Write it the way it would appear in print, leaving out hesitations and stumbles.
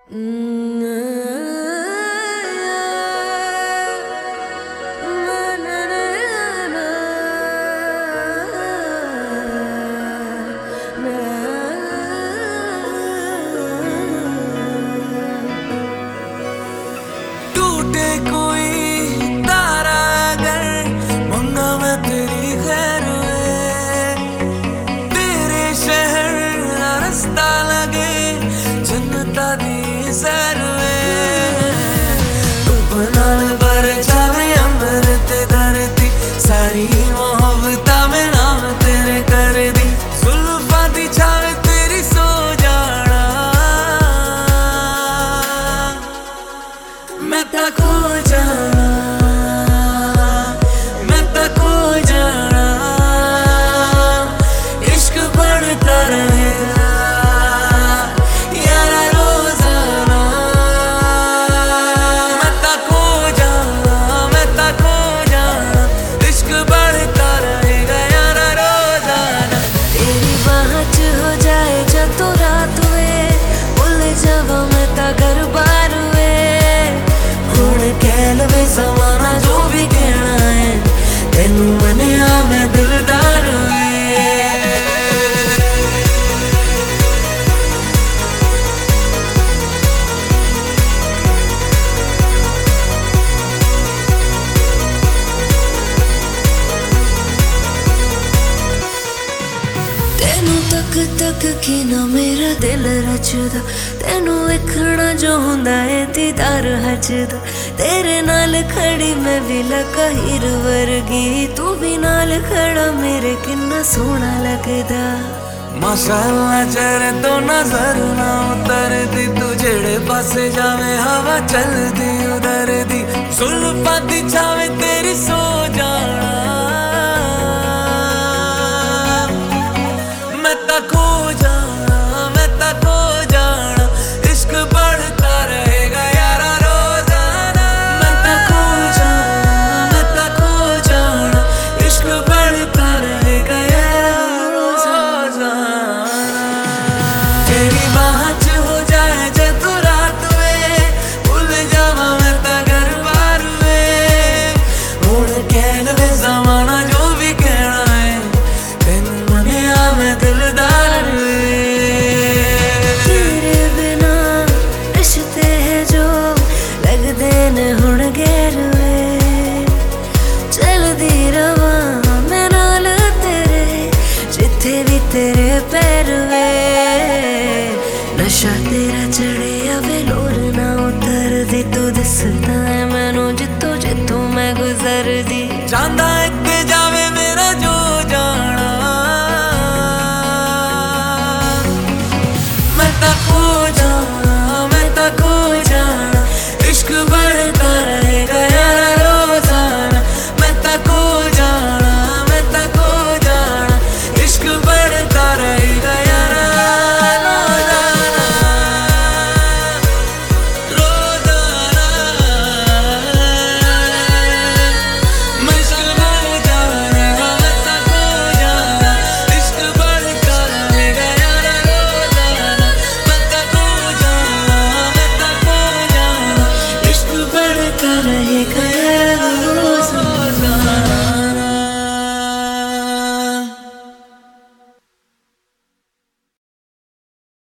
टूटे कोई तारा अगर मंगा मैं तेरी खैर में, तेरे शहर का रास्ता लगे जन्नता दी सैर में। धुप नाल भर जावे अमृत धरती, सारी मोहब्बतां में नाम तेरे कर दी। जुल्फां दी छावे तेरी सो जाना, मैं तां खो जाना, मैं तां खो जाना। इश्क बढ़ता रहेगा यारा रोजाना, मैं तां खो जाना, मैं तां खो जाना। इश्क बढ़ता रहेगा यारा रोजाना। तेरी बाह च हो जाए जदों रात वे, भुल जावां मैं तां घर बार वे। हुण कह लवे ज़माना जो भी कहना है, तेनू मनिया मैं दिलदार वे। तेनू तक तक के ना मेरा दिल रचदा, तेनू वेखना जो हुंदा है दीदार हजदा। तेरे नाल खड़ी मैं भी लगा हीर वर्गी, तू भी नाल खड़ा मेरे किन्ना सोहना लगदा। माशाअल्लाह चेहरे तो नजर ना उतरदी, तू जेड़े पासे जावे हवा चलदी उधर दी। जुल्फां दी छावे तेरी सो जाना,